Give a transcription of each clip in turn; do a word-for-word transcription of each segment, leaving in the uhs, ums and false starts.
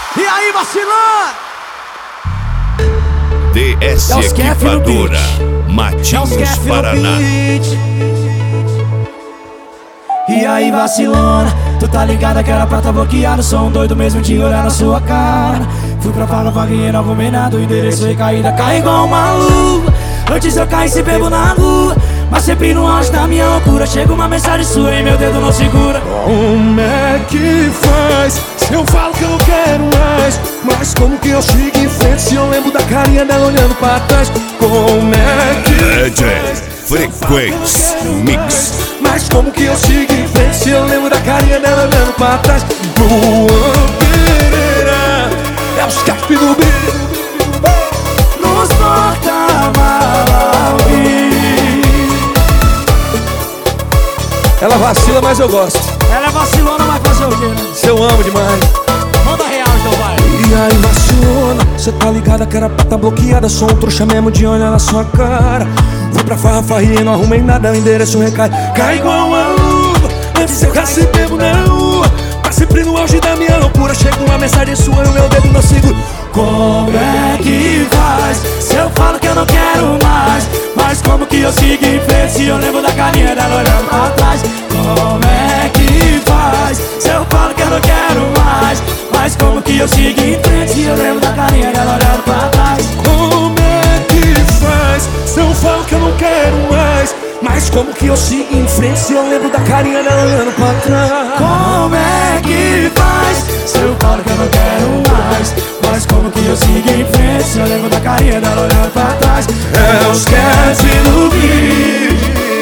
E aí, vacilão? D S Equipadora, Matinhos, Paraná. E aí, vacilona, tu tá ligada que era pra tá bloqueado. Sou um doido mesmo de olhar na sua cara. Fui pra farra, paguei, não arrumei nada. O endereço recaída, cai igual uma luva. Antes eu caí se bebo na rua, mas sempre no auge da minha loucura chega uma mensagem sua e meu dedo não segura. Como é que faz? Se eu falo que eu não quero mais, mas como que eu sigo em frente se eu lembro da carinha dela olhando pra trás? Como é que D J Frequência Mix. Mas como que eu sigo em frente se eu lembro da carinha dela olhando pra trás? Luan Pereira é os cap do brilho. Nos porta-mala ao vivo. Ela vacila, mas eu gosto. Ela é vacilona, vai fazer o quê, né? Se eu amo demais. Manda real, então vai. E aí, vacilona, cê tá ligada que era pra tá bloqueada. Sou um trouxa mesmo de olhar na sua cara. Fui pra farra, farrinha, não arrumei nada. O endereço recai, cai igual uma luva. Antes eu casi bebo na rua, mas sempre no auge da minha loucura chega uma mensagem sua e o meu dedo não segura. Como é que faz? Se eu falo que eu não quero mais, mas como que eu sigo em frente se eu lembro da carinha dela olhando pra trás? Como é que faz? Se eu falo que eu não quero mais, mas como que eu sigo em frente se eu lembro da carinha dela olhando pra trás? Como é que faz? Se eu falo que eu não quero mais, mas como que eu sigo em frente se eu lembro da carinha dela olhando pra trás? Como é que faz? Se eu falo que eu não quero mais, mas como que eu sigo em frente se eu lembro da carinha dela olhando pra trás? É os Kevin do Beat.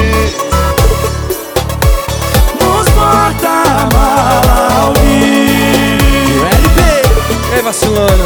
Nos porta-mala ao vivo. L P. Ei, vacilona,